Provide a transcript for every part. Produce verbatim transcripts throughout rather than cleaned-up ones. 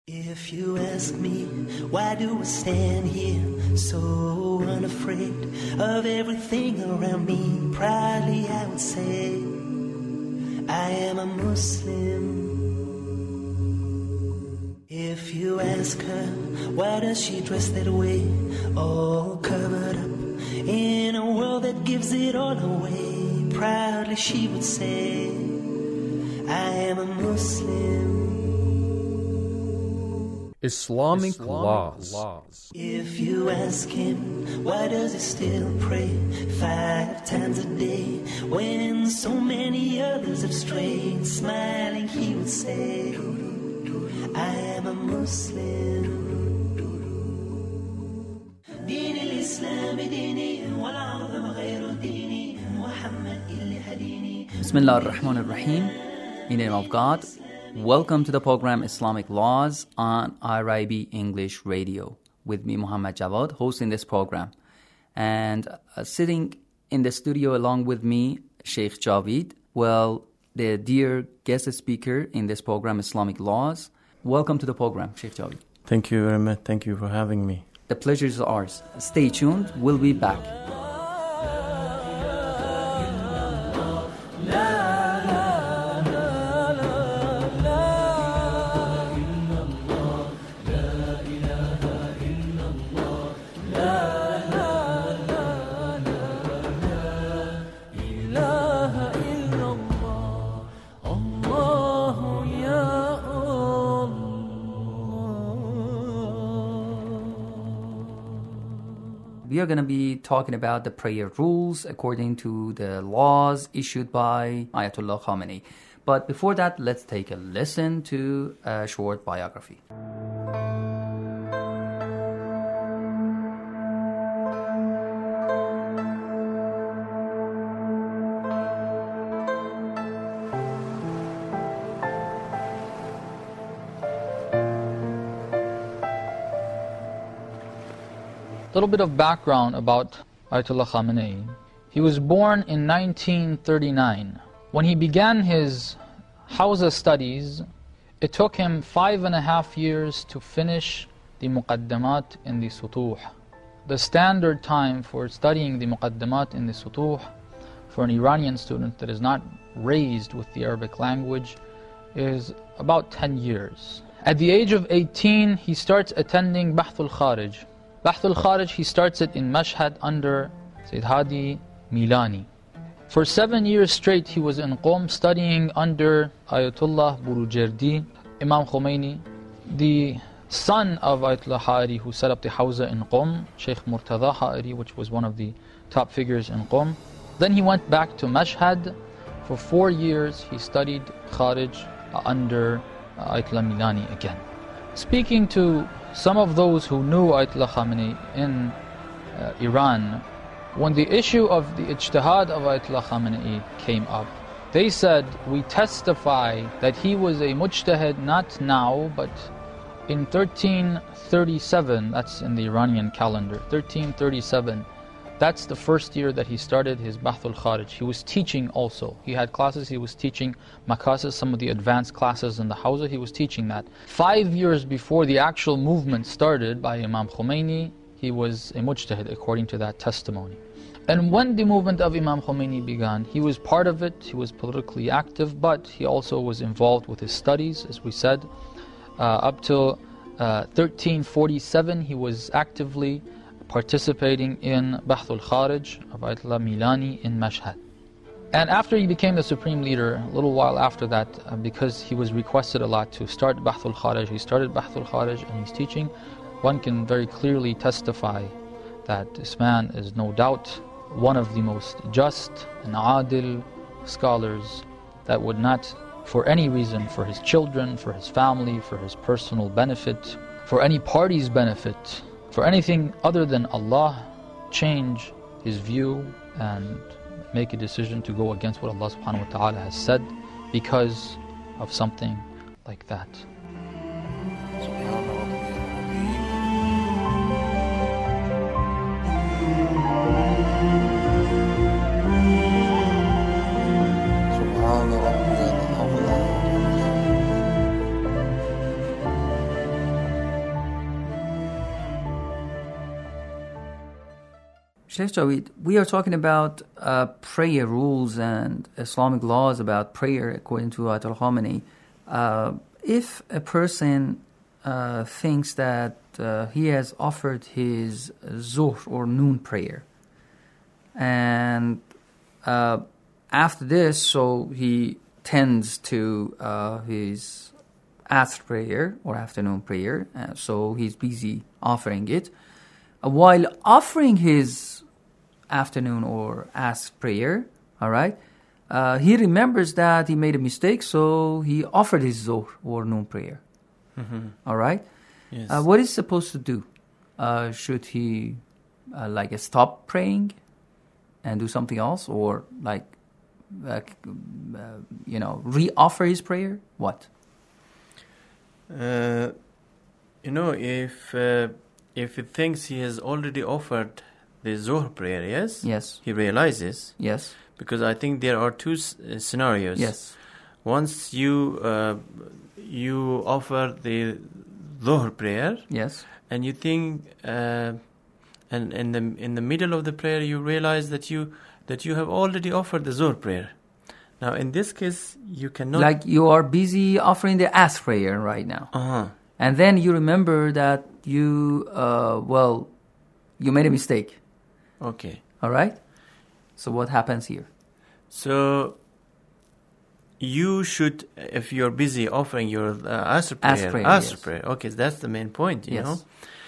If you ask me, why do I stand here so unafraid of everything around me? Proudly I would say, I am a Muslim. If you ask her, why does she dress that way, all covered up in a world that gives it all away? Proudly she would say, I am a Muslim. Islamic, Islamic laws. laws. If you ask him, why does he still pray five times a day when so many others have strayed? Smiling he would say, I am a Muslim. دين الإسلام ديني والعظم غير ديني محمد اللي هديني. Bismillah ar-Rahman ar-Rahim. In the name of God. Welcome to the program Islamic Laws on I R I B English Radio with me, Muhammad Jawad, hosting this program. And uh, sitting in the studio along with me, Sheikh Javid, well, the dear guest speaker in this program, Islamic Laws. Welcome to the program, Sheikh Javid. Thank you very much. Thank you for having me. The pleasure is ours. Stay tuned. We'll be back. We are going to be talking about the prayer rules according to the laws issued by Ayatollah Khamenei. But before that, let's take a listen to a short biography. A little bit of background about Ayatollah Khamenei. He was born in nineteen thirty-nine. When he began his Hawza studies, it took him five and a half years to finish the Muqaddamat in the Sutuh. The standard time for studying the Muqaddamat in the Sutuh for an Iranian student that is not raised with the Arabic language is about ten years. At the age of eighteen, he starts attending Bahth al-Kharij. Bahth al-Kharij, he starts it in Mashhad under Sayyid Hadi Milani. For seven years straight, he was in Qom studying under Ayatollah Burujerdi, Imam Khomeini, the son of Ayatollah Ha'ari who set up the Hawza in Qom, Sheikh Murtada Ha'ari, which was one of the top figures in Qom. Then he went back to Mashhad. For four years, he studied Kharij under Ayatollah Milani again. Speaking to some of those who knew Ayatollah Khamenei in uh, Iran, when the issue of the ijtihad of Ayatollah Khamenei came up, they said, we testify that he was a mujtahid not now, but in thirteen thirty-seven, that's in the Iranian calendar, thirteen thirty-seven, that's the first year that he started his Bahth al-Kharij. He was teaching also. He had classes, he was teaching Makasis, some of the advanced classes in the Hawza, he was teaching that. Five years before the actual movement started by Imam Khomeini, he was a mujtahid according to that testimony. And when the movement of Imam Khomeini began, he was part of it, he was politically active, but he also was involved with his studies, as we said. Uh, up till uh, thirteen forty-seven, he was actively participating in Bahth al-Kharij of Ayatollah Milani in Mashhad. And after he became the supreme leader, a little while after that, uh, because he was requested a lot to start Bahth al-Kharij, he started Bahth al-Kharij and he's teaching. One can very clearly testify that this man is no doubt one of the most just and adil scholars that would not, for any reason, for his children, for his family, for his personal benefit, for any party's benefit, for anything other than Allah, change his view and make a decision to go against what Allah subhanahu wa ta'ala has said because of something like that. Sheikh Jaweed, we are talking about uh, prayer rules and Islamic laws about prayer according to Ayatollah Khamenei. Uh, if a person uh, thinks that uh, he has offered his Zuhr or noon prayer, and uh, after this, so he tends to uh, his Asr prayer or afternoon prayer, uh, so he's busy offering it. Uh, while offering his afternoon or Asr prayer, all right, uh, he remembers that he made a mistake, so he offered his Zuhr or noon prayer. Mm-hmm. All right? Yes. Uh, what is he supposed to do? Uh, should he uh, like uh, stop praying and do something else, or like uh, uh, you know re-offer his prayer? What? Uh, you know, if uh, if he thinks he has already offered the Zuhr prayer, yes, Yes. he realizes, Yes. because I think there are two s- uh, scenarios. Yes. Once you uh, you offer the Dhuhr prayer, Yes. and you think, uh, and in the in the middle of the prayer, you realize that you that you have already offered the Zuhr prayer. Now, in this case, you cannot. Like you are busy offering the Asr prayer right now, Uh-huh. and then you remember that you uh, well, you made a mistake. Okay. All right. So what happens here? So you should, if you're busy offering your uh, Asr prayer, Asr prayer, Asr yes. prayer. Okay, that's the main point, you Yes. know.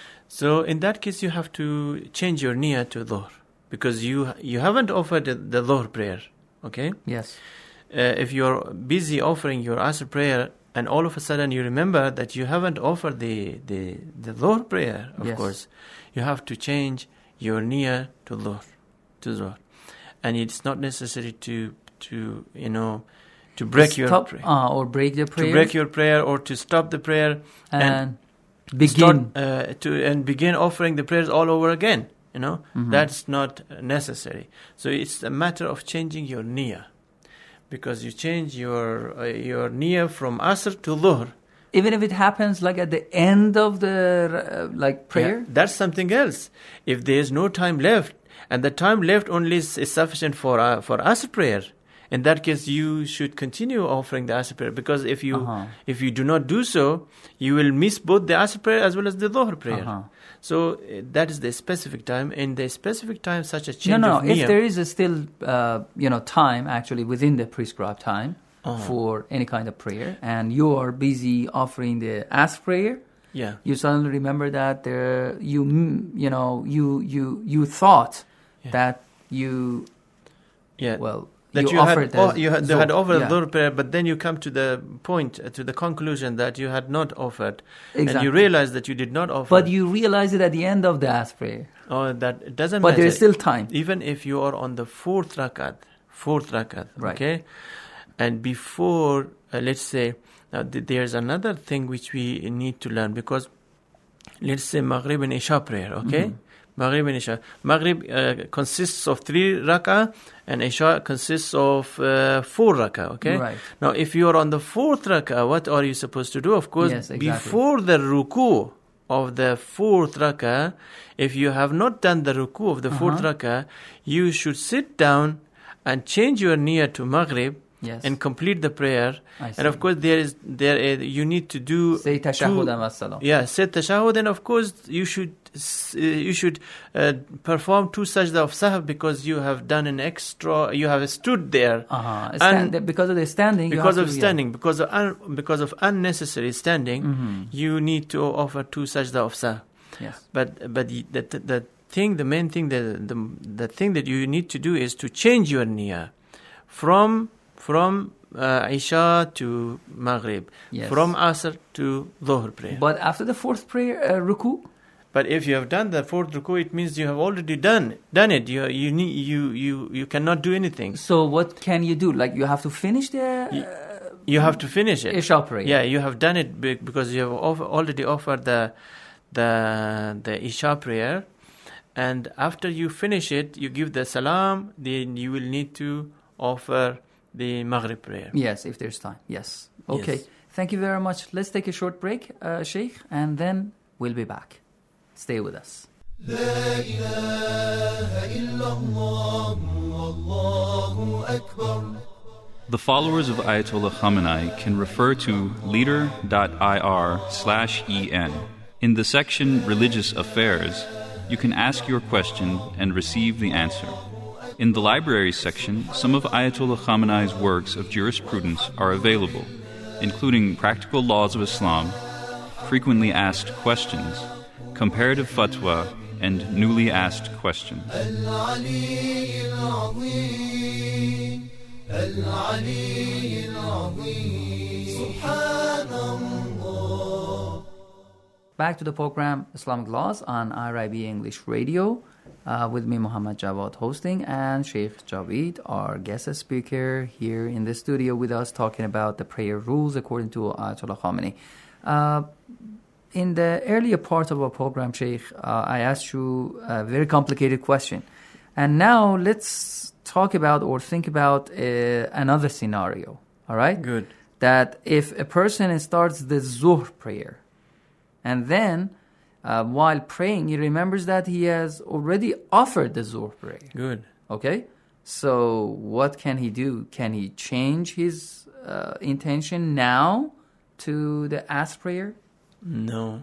So in that case, you have to change your niyyah to Dhuhr, because you you haven't offered the, the Dhuhr prayer. Okay. Yes. Uh, if you're busy offering your Asr prayer, and all of a sudden you remember that you haven't offered the the the Dhuhr prayer, of Yes. course, you have to change your niyyah to Dhuhr, to Dhuhr, and it's not necessary to to you know to break your Stop, prayer, uh, or break the prayer to break your prayer or to stop the prayer and, and begin. start, uh, to and begin offering the prayers all over again. You know, Mhm. that's not necessary. So it's a matter of changing your niyyah, because you change your uh, your niyyah from Asr to Dhuhr. Even if it happens like at the end of the uh, like prayer. Yeah, that's something else. If there is no time left, and the time left only is, is sufficient for uh, for Asr prayer, in that case you should continue offering the Asr prayer, because if you Uh-huh. if you do not do so, you will miss both the Asr prayer as well as the Dhuhr prayer. Uh-huh. So uh, that is the specific time. In the specific time, such a No, change no, of no. If niyyah. there is a still, uh, you know, time actually within the prescribed time Uh-huh. for any kind of prayer, and you are busy offering the Asr prayer, yeah. you suddenly remember that there, you, mm, you know, you you you thought Yeah. that you, Yeah. well, That you, you, offered had, oh, the you had, you had Zuhr, offered yeah. the Dhuhr prayer, but then you come to the point, uh, to the conclusion that you had not offered, and Exactly. you realize that you did not offer. But you realize it at the end of the Asr prayer. Oh, that it doesn't But matter. there's still time. Even if you are on the fourth rakat, fourth rakat, Right. okay, and before, uh, let's say, now th- there's another thing which we need to learn, because let's say Maghrib and Isha prayer, okay. Mhm. Maghrib and Isha. Maghrib uh, consists of three rak'ah, and Isha consists of uh, four rak'ah, okay? Right. Now, if you are on the fourth rak'ah, what are you supposed to do? Of course, Yes, exactly. before the ruku of the fourth rak'ah, if you have not done the ruku of the fourth Uh-huh. rak'ah, you should sit down and change your niyyah to Maghrib, Yes. and complete the prayer. I And of see. course, there is there is, you need to do Say two- tashahhud and wassalam. yeah, say tashahhud, and of course you should s- uh, you should uh, perform two sajda of sahw, because you have done an extra. You have stood there Uh-huh. And Stand, because of the standing. you because have of to- yeah. standing, because of un, because of unnecessary standing. Mhm. You need to offer two sajda of sahw. Yes. But but the the, the thing, the main thing, the, the the thing that you need to do is to change your niyyah from from uh, Isha to Maghrib, Yes. from Asr to Dhuhr prayer. But, But after the fourth prayer, uh, ruku, if you have done the fourth ruku, it means you have already done done it. You you need you you you cannot do anything. so what can you do? Like you have to finish the Ye- uh, You have to finish it. Isha prayer. Yeah, you have done it be- because you have offer, already offered the the the Isha prayer, and after you finish it, you give the salam. Then you will need to offer the Maghrib prayer. Yes, if there's time. Yes. Okay. Yes. Thank you very much. Let's take a short break, uh, Sheikh, and then we'll be back. Stay with us. لا إله إلا الله والله أكبر. The followers of Ayatollah Khamenei can refer to leader.ir slash en. In the section Religious Affairs, you can ask your question and receive the answer. In the library section, some of Ayatollah Khamenei's works of jurisprudence are available, including Practical Laws of Islam, Frequently Asked Questions, Comparative Fatwa, and Newly Asked Questions. Back to the program Islamic Laws on I R I B English Radio, uh, with me Muhammad Jawad hosting, and Sheikh Javid, our guest speaker here in the studio with us, talking about the prayer rules according to Ayatollah Khamenei. Uh, in the earlier part of our program, Sheikh, uh, I asked you a very complicated question. And now let's talk about or think about uh, another scenario, all right? Good. That if a person starts the Zuhr prayer, and then uh, while praying, he remembers that he has already offered the Zuhr prayer. Good. Okay? So what can he do? Can he change his uh, intention now to the Asr prayer? No.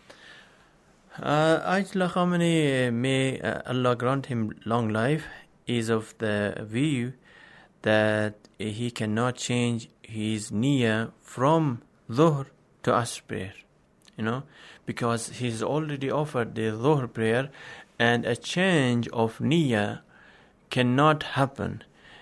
Uh, Ayatollah Khamenei, may uh, Allah grant him long life, is of the view that he cannot change his niyyah from Dhuhr to Asr prayer, you know, because he's already offered the Dhuhr prayer, and a change of niyyah cannot happen.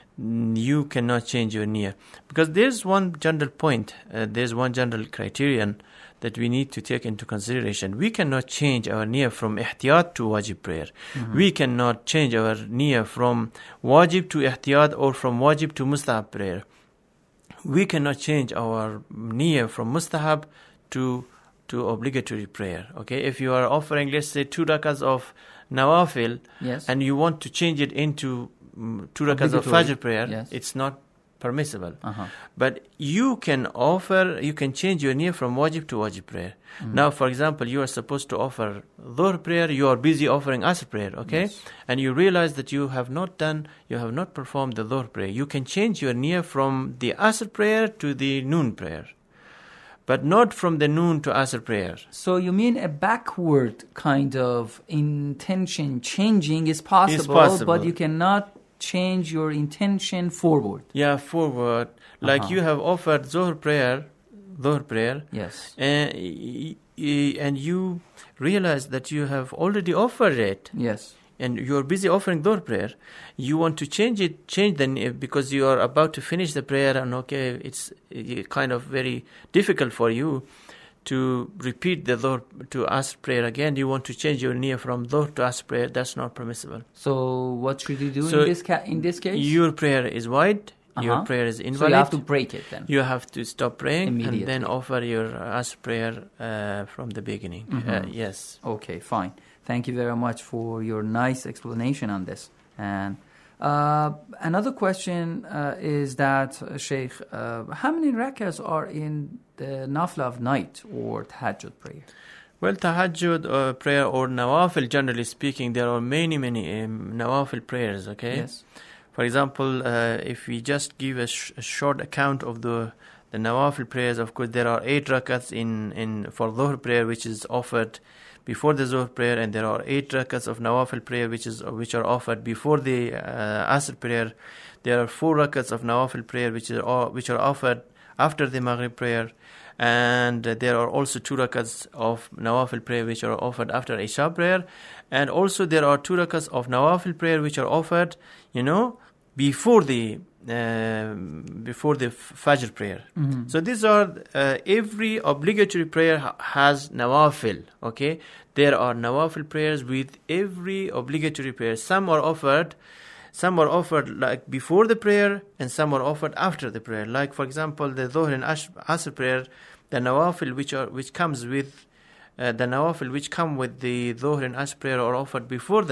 You cannot change your niyyah, because there's one general point, uh, there's one general criterion that we need to take into consideration. We cannot change our niyyah from ihtiyat to wajib prayer. Mm-hmm. We cannot change our niyyah from wajib to ihtiyat or from wajib to mustahab prayer. We cannot change our niyyah from mustahab to to obligatory prayer. Okay, if you are offering, let's say, two rakats of nawafil, yes, and you want to change it into um, two rakats of fajr prayer, yes, it's not permissible. Uh-huh. But you can offer, you can change your niyyah from wajib to wajib prayer. Mm-hmm. Now, for example, you are supposed to offer dhuhr prayer, you are busy offering asr prayer, okay? Yes. And you realize that you have not done, you have not performed the dhuhr prayer. You can change your niyyah from the asr prayer to the noon prayer, but not from the noon to asr prayer. So you mean a backward kind of intention changing is possible, Is possible. but you cannot change your intention forward. Yeah, forward. Like Uh-huh. you have offered Zuhr prayer, Dhuhr prayer, Yes. and, and you realize that you have already offered it, Yes. and you are busy offering Dhuhr prayer. You want to change it, change the, because you are about to finish the prayer, and okay, it's kind of very difficult for you to repeat the Dhuhr to Asr prayer again. You want to change your niyyah from Dhuhr to Asr prayer. That's not permissible. So what should you do So in this ca- in this case? Your prayer is void. Uh-huh. Your prayer is invalid. So you have to break it then. You have to stop praying and Immediately. then offer your Asr prayer uh, from the beginning. Mhm. Uh, yes. Okay, fine. Thank you very much for your nice explanation on this. And uh, another question uh, is that, uh, Sheikh, uh, how many rakahs are in the nafla of night or tahajjud prayer? Well, tahajjud uh, prayer or nawafil, generally speaking, there are many, many um, nawafil prayers, okay? Yes. For example, uh, if we just give a, sh- a short account of the the nawafil prayers, of course, there are eight rakats in, in for dhuhr prayer, which is offered before the zuhr prayer, and there are eight rakats of nawafil prayer, which is which are offered before the uh, asr prayer. There are four rakats of nawafil prayer, which is all, which are offered after the maghrib prayer, and uh, there are also two rakats of nawafil prayer, which are offered after isha prayer, and also there are two rakats of nawafil prayer, which are offered, you know, before the uh, before the fajr prayer. Mm-hmm. So these are uh, every obligatory prayer ha- has nawafil. Okay, there are nawafil prayers with every obligatory prayer. Some are offered, some are offered like before the prayer, and some are offered after the prayer. Like for example, the dhuhr and Ash- asr prayer, the nawafil which are which comes with uh, the nawafil which come with the dhuhr and asr prayer are offered before the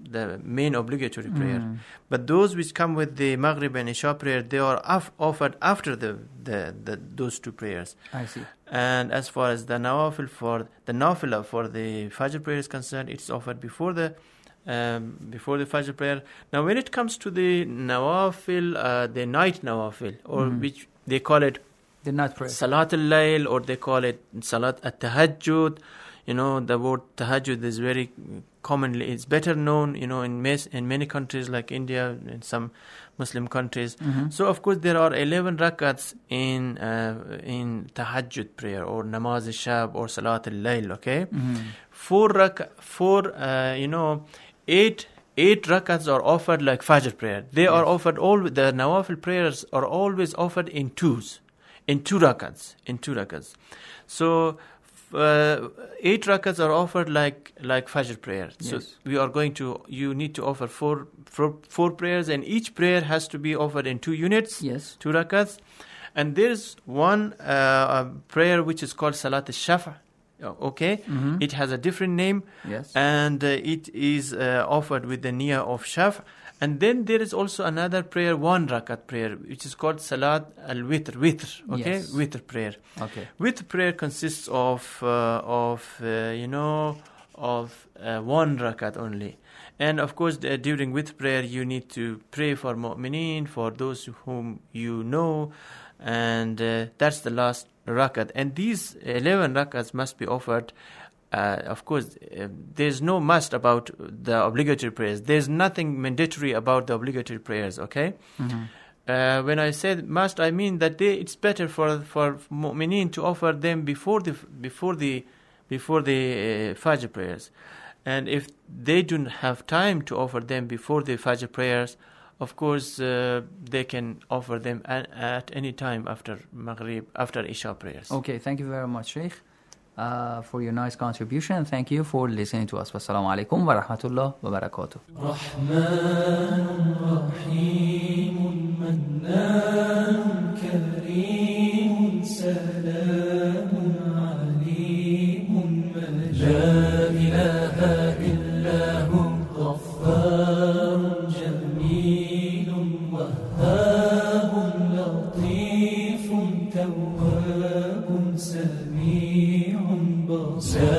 the main obligatory prayer. Mm. But those which come with the Maghrib and Isha prayer, they are af- offered after the, the, the those two prayers. I see. And as far as the nawafil for the nafila for the Fajr prayer is concerned, it's offered before the um, before the Fajr prayer. Now, when it comes to the nawafil, uh, the night nawafil, or mm. which they call it the night prayer, Salat al-Layl, or they call it Salat al-Tahajjud. You know, the word tahajjud is very commonly, it's better known, you know, in mes- in many countries like India, in some Muslim countries. Mm-hmm. So, of course, there are eleven rakats in uh, in tahajjud prayer, or namaz al-shab, or salat al-layl, okay? Mm-hmm. Four, rak- four uh, you know, eight eight rakats are offered like Fajr prayer. They yes. are offered, all the nawafil prayers are always offered in twos, in two rakats, in two rakats. So, Uh, eight rakats are offered like like Fajr prayer. Yes. So we are going to, you need to offer four, four four prayers, and each prayer has to be offered in two units, yes, two rakats. And there's one uh, prayer which is called Salat al-Shafa. Okay, mm-hmm. It has a different name, yes, and uh, it is uh, offered with the niyyah of Shaf. And then there is also another prayer, one rakat prayer, which is called Salat al-Witr, Witr, okay, yes. Witr prayer. Okay. Witr prayer consists of, uh, of uh, you know, of uh, one rakat only. And of course, uh, during Witr prayer, you need to pray for mu'mineen, for those whom you know, and uh, that's the last rakat. And these eleven rakats must be offered. Uh, of course, uh, there's no must about the obligatory prayers. There's nothing mandatory about the obligatory prayers, okay? Mm-hmm. Uh, when I said must, I mean that they, it's better for for mu'mineen to offer them before the before the before the uh, Fajr prayers. And if they don't have time to offer them before the Fajr prayers, of course, uh, they can offer them at, at any time after Maghrib, after Isha prayers. Okay, thank you very much, Sheikh. Uh, for your nice contribution, and thank you for listening to us. Wassalamu alaikum wa rahmatullah wa barakatuh. Rahmanun Rahimun Mannanun Kareemun Salamun Aleemun La ilaha illa hu Ghaffarun Jameelun Wahhabun Lateefun Tawwabun Samee'un.